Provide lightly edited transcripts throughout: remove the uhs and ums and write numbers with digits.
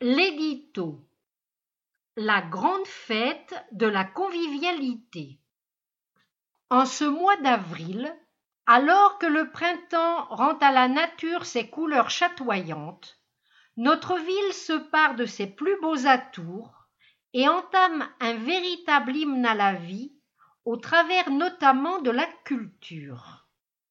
L'édito, la grande fête de la convivialité. En ce mois d'avril, alors que le printemps rend à la nature ses couleurs chatoyantes, notre ville se pare de ses plus beaux atours et entame un véritable hymne à la vie, au travers notamment de la culture.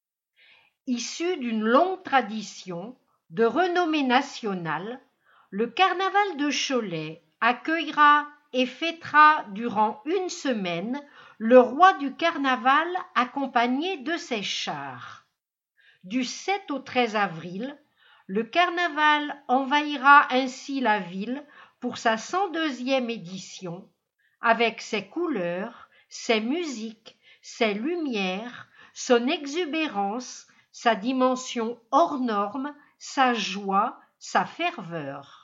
Issu d'une longue tradition, de renommée nationale, le carnaval de Cholet accueillera et fêtera durant une semaine le roi du carnaval accompagné de ses chars. Du 7 au 13 avril, le carnaval envahira ainsi la ville pour sa 102e édition, avec ses couleurs, ses musiques, ses lumières, son exubérance, sa dimension hors norme, sa joie, sa ferveur.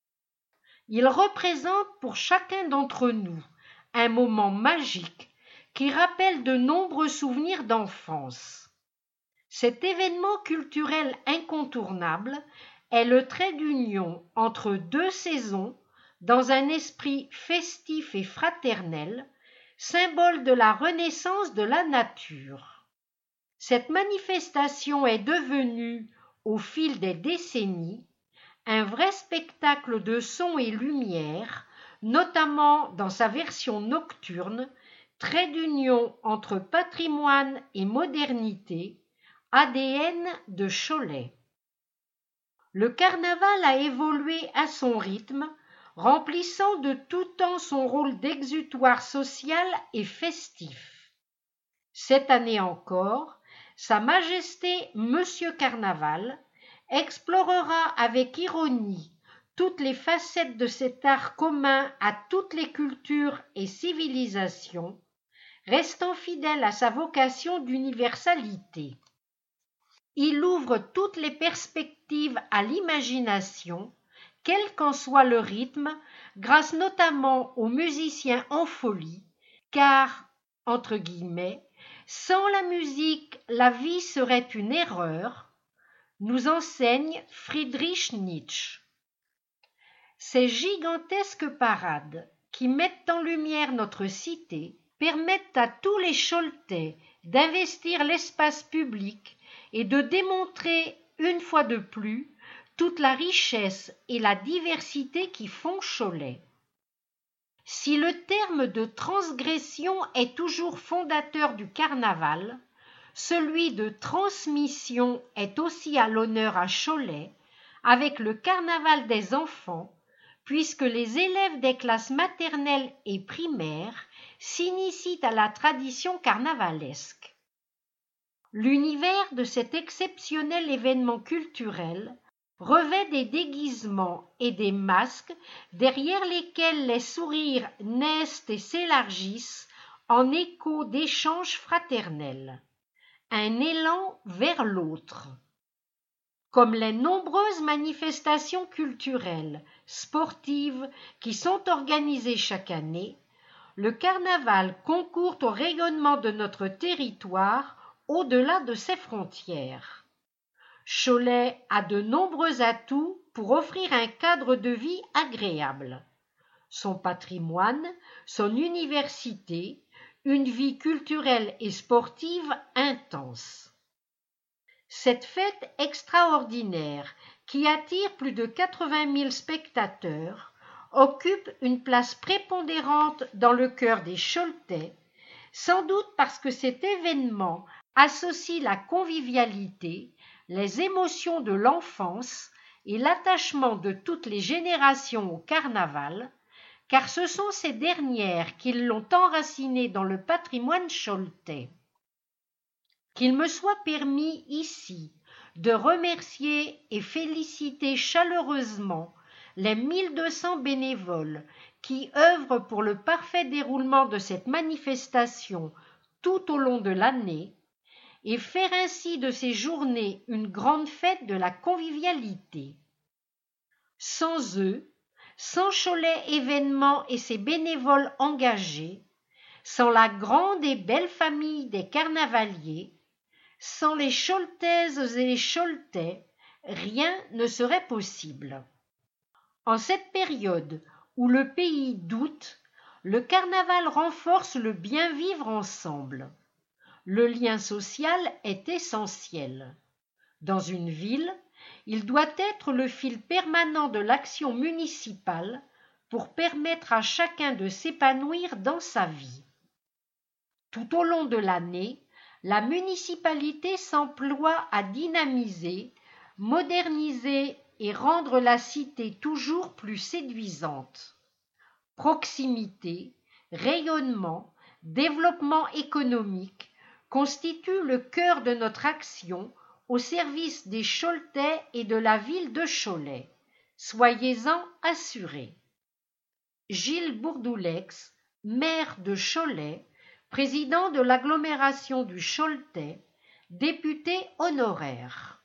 Il représente pour chacun d'entre nous un moment magique qui rappelle de nombreux souvenirs d'enfance. Cet événement culturel incontournable est le trait d'union entre deux saisons dans un esprit festif et fraternel, symbole de la renaissance de la nature. Cette manifestation est devenue, au fil des décennies, un vrai spectacle de son et lumière, notamment dans sa version nocturne, trait d'union entre patrimoine et modernité, ADN de Cholet. Le carnaval a évolué à son rythme, remplissant de tout temps son rôle d'exutoire social et festif. Cette année encore, Sa Majesté Monsieur Carnaval explorera avec ironie toutes les facettes de cet art commun à toutes les cultures et civilisations, restant fidèle à sa vocation d'universalité. Il ouvre toutes les perspectives à l'imagination, quel qu'en soit le rythme, grâce notamment aux musiciens en folie, car, entre guillemets, sans la musique, la vie serait une erreur, nous enseigne Friedrich Nietzsche. Ces gigantesques parades qui mettent en lumière notre cité permettent à tous les Choletais d'investir l'espace public et de démontrer, une fois de plus, toute la richesse et la diversité qui font Cholet. Si le terme de transgression est toujours fondateur du carnaval, celui de transmission est aussi à l'honneur à Cholet, avec le carnaval des enfants, puisque les élèves des classes maternelles et primaires s'initient à la tradition carnavalesque. L'univers de cet exceptionnel événement culturel revêt des déguisements et des masques derrière lesquels les sourires naissent et s'élargissent en écho d'échanges fraternels. Un élan vers l'autre. Comme les nombreuses manifestations culturelles, sportives qui sont organisées chaque année, le carnaval concourt au rayonnement de notre territoire au-delà de ses frontières. Cholet a de nombreux atouts pour offrir un cadre de vie agréable. Son patrimoine, son université, une vie culturelle et sportive intense. Cette fête extraordinaire, qui attire plus de 80 000 spectateurs, occupe une place prépondérante dans le cœur des Choletais, sans doute parce que cet événement associe la convivialité, les émotions de l'enfance et l'attachement de toutes les générations au carnaval, car ce sont ces dernières qui l'ont enraciné dans le patrimoine choletais. Qu'il me soit permis ici de remercier et féliciter chaleureusement les 1200 bénévoles qui œuvrent pour le parfait déroulement de cette manifestation tout au long de l'année et faire ainsi de ces journées une grande fête de la convivialité. Sans eux, sans Cholet événements et ses bénévoles engagés, sans la grande et belle famille des carnavaliers, sans les Choletaises et les Choletais, rien ne serait possible. En cette période où le pays doute, le carnaval renforce le bien vivre ensemble. Le lien social est essentiel. Dans une ville, il doit être le fil permanent de l'action municipale pour permettre à chacun de s'épanouir dans sa vie. Tout au long de l'année, la municipalité s'emploie à dynamiser, moderniser et rendre la cité toujours plus séduisante. Proximité, rayonnement, développement économique constituent le cœur de notre action au service des Choletais et de la ville de Cholet. Soyez-en assurés. Gilles Bourdoulex, maire de Cholet, président de l'agglomération du Choletais, député honoraire.